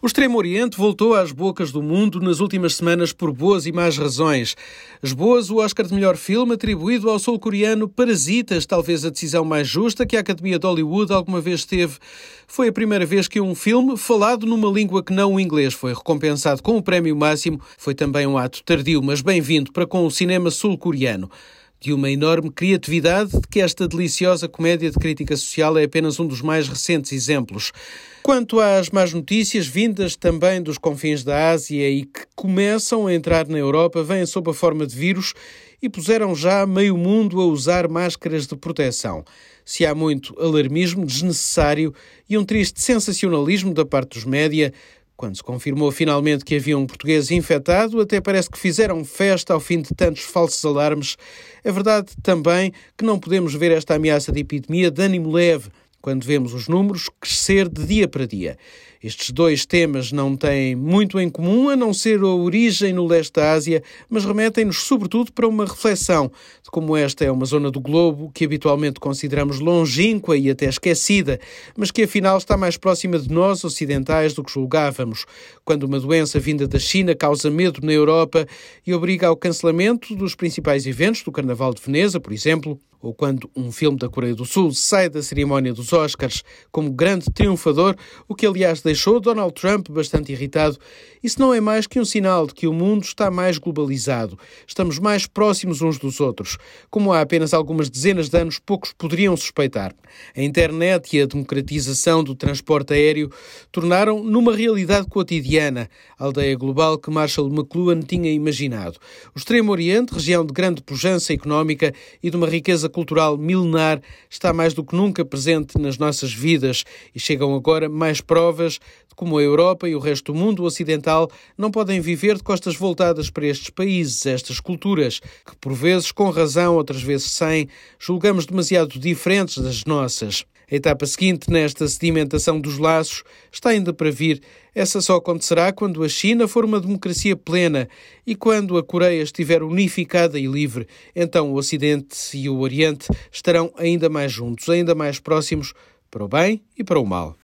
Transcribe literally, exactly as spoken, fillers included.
O Extremo Oriente voltou às bocas do mundo nas últimas semanas por boas e más razões. As boas, o Oscar de melhor filme atribuído ao sul-coreano Parasitas, talvez a decisão mais justa que a Academia de Hollywood alguma vez teve. Foi a primeira vez que um filme falado numa língua que não o inglês foi recompensado com o prémio máximo. Foi também um ato tardio, mas bem-vindo para com o cinema sul-coreano. De uma enorme criatividade de que esta deliciosa comédia de crítica social é apenas um dos mais recentes exemplos. Quanto às más notícias, vindas também dos confins da Ásia e que começam a entrar na Europa, vêm sob a forma de vírus e puseram já meio mundo a usar máscaras de proteção. Se há muito alarmismo desnecessário e um triste sensacionalismo da parte dos média, quando se confirmou finalmente que havia um português infectado, até parece que fizeram festa ao fim de tantos falsos alarmes. É verdade também que não podemos ver esta ameaça de epidemia de ânimo leve, quando vemos os números crescer de dia para dia. Estes dois temas não têm muito em comum, a não ser a origem no leste da Ásia, mas remetem-nos sobretudo para uma reflexão de como esta é uma zona do globo que habitualmente consideramos longínqua e até esquecida, mas que afinal está mais próxima de nós ocidentais do que julgávamos. Quando uma doença vinda da China causa medo na Europa e obriga ao cancelamento dos principais eventos do Carnaval de Veneza, por exemplo, ou quando um filme da Coreia do Sul sai da cerimónia dos Oscars como grande triunfador, o que aliás deixou Donald Trump bastante irritado, isso não é mais que um sinal de que o mundo está mais globalizado. Estamos mais próximos uns dos outros. Como há apenas algumas dezenas de anos, poucos poderiam suspeitar. A internet e a democratização do transporte aéreo tornaram numa realidade cotidiana a aldeia global que Marshall McLuhan tinha imaginado. O Extremo Oriente, região de grande pujança económica e de uma riqueza cultural milenar, está mais do que nunca presente nas nossas vidas e chegam agora mais provas de como a Europa e o resto do mundo ocidental não podem viver de costas voltadas para estes países, estas culturas, que por vezes com razão, outras vezes sem, julgamos demasiado diferentes das nossas. A etapa seguinte nesta sedimentação dos laços está ainda para vir. Essa só acontecerá quando a China for uma democracia plena e quando a Coreia estiver unificada e livre. Então o Ocidente e o Oriente estarão ainda mais juntos, ainda mais próximos, para o bem e para o mal.